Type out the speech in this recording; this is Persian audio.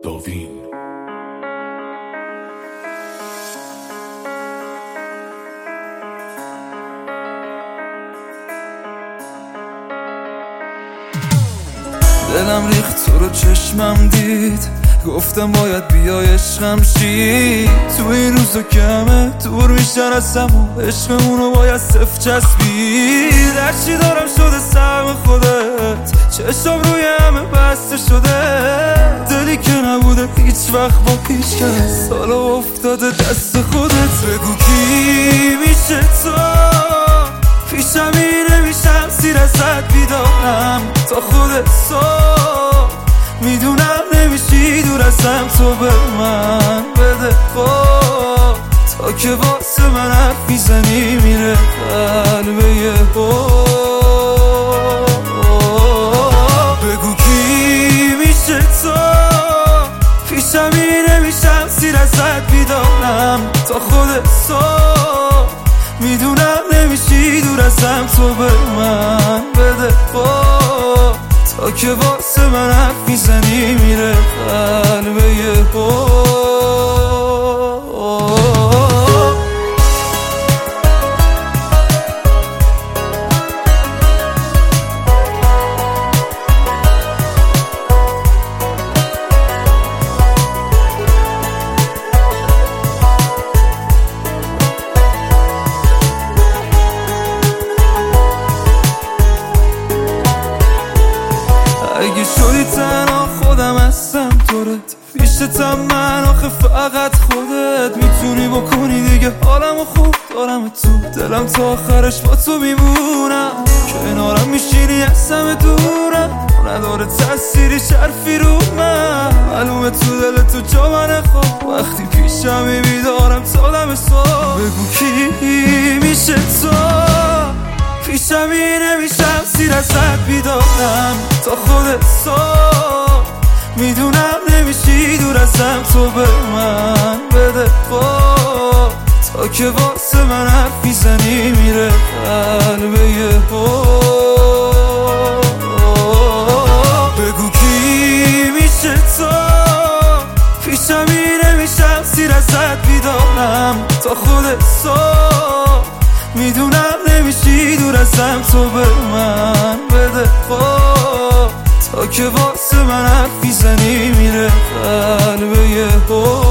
داوین دلم ریخت تو رو چشمم دید، گفتم باید بیای عشقم شی. تو این روزا کمه دور میشن ازم و عشقمونو باید صفر چسبید. هرچی دارم شده سهم خودت، چشم روی همه بسته شده. دلی که نبوده هیچ وقت با هیچ کس، حالا افتاده دست خودت. بگو کی میشه تو، پیشم نمیشم سیر ازت بیدارم تا خودت صبح. میدونم نمیشی دور ازم، تو به من بده خواب تا که واسه من حرف میزنی میره قلبه یه بگو کی میشه تو، پیشم نمیشم سیر ازت بیدارم تا خودت صبح. میدونم نمیشی دور ازم، تو به من بده خواب تا که واسه من حرف میزنی میره قلبه یه اگه شدی تنها خودم هستم دورت، پیشتم من آخه فقط خودت میتونی بکنی دیگه. حالمو خوب دارم تو دلم، تا آخرش با تو میمونم. کنارم میشینی ازم دورم، نداره تأثیری شرفی رو من. معلومه تو دل تو جا من خواب، وقتی پیشم بیدارم تا دم صبح. بگو کی میشه تو، پیشم نمیشم سیر ازت بیدارم تا خودت صبح. میدونم نمیشی دور ازم، تو به من بده خواب تا که واسه من حرف میزنی میره قلبه یه بگو کی میشه تو، پیشم نمیشم سیر ازت بیدارم تا خودت صبح. میدونم نمیشی دور ازم، تو به من بده خواب تا که واسه من حرف میزنی میره قلبه یه